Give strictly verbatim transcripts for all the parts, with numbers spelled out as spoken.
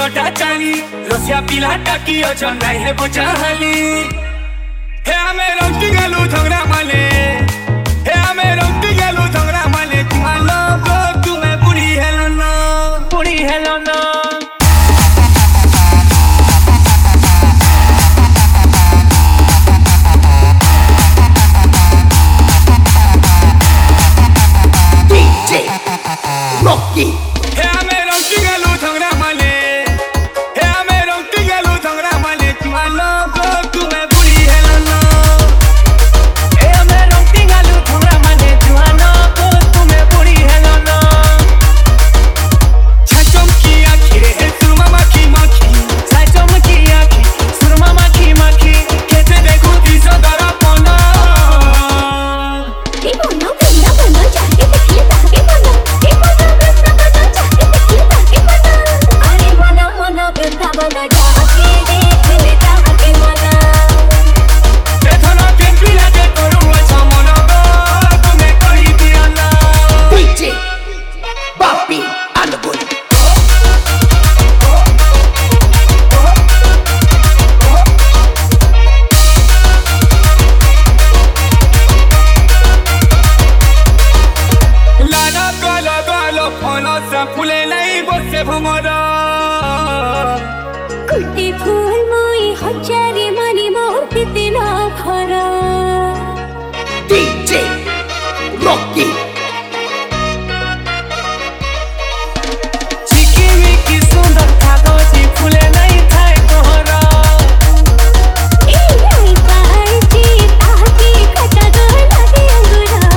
गोटा चाली रसिया पिला टाकी अजन नहीं है बुझाली हे हमें रोटी गलू झगड़ा माले हे हमें रोटी गलू झगड़ा माले तुम्हारा को तुम्हें बुढ़ी हेलो ना बुढ़ी हेलो ना Rocky. हे हमें रोटी गलू झगड़ा माले हे हमें रोटी गलू झगड़ा माले तुम्हारा को तुम्हें बुढ़ी हेलो ना हे हमें रोटी गलू झगड़ा माले तुम्हारा को तुम्हें बुढ़ी हेलो ना छचम की आँखी रे सुरमा माखी माखी छचम की आँखी सुरमा माखी माखी कैसे देखूं तीसरा दरा पौना ये बोलो गंदा बनो जाके देखिए ताके बनो ये बोलो गंदा बनो जाके देखिए ताके बनो अरे मना मना गंदा बनो जाके देख ले ताके मना ते थोड़ा टेंपी लगे करूँ अच्छा मना को तुम्हें कही दिया ना D J Bobby and the Bull. लाना काला काला फना से फूले नहीं बसे भमरा कुटी फूल मोई हजारे मनी मोती तेना खरा D J Rocky. चिकी मिकी सुंदर खातो सी फूले नहीं थाए कोहरा ए नहीं पाई जी ताकी खटा गला के अंगूरा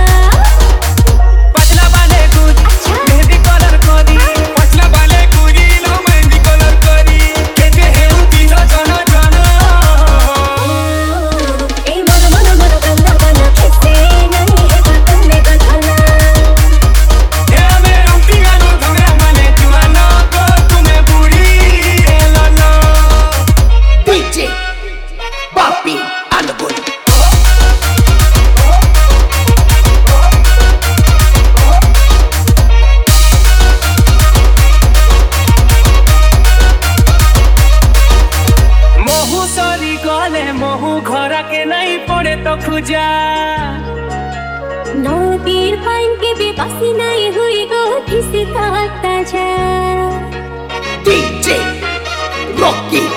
पतला वाले गुज मेहंदी कलर करी पतला वाले गुजी लो मेहंदी कलर करी कहते हैं उनकी ना जाना जाना ए मनो मनो मनो गंदा बनो कैसे नहीं है गंदे का खाना हे हमें रोटी गलू झगड़ा माले तुम्हारा को तुम्हें बुढ़ी हेलो ना D J Bobby and the Bull. Mhow सरी गले महू घर के नहीं पड़े तो खुजा नदीर पाइन के बेबसी नहीं हुई गो किसी ताता जा D J Rocky.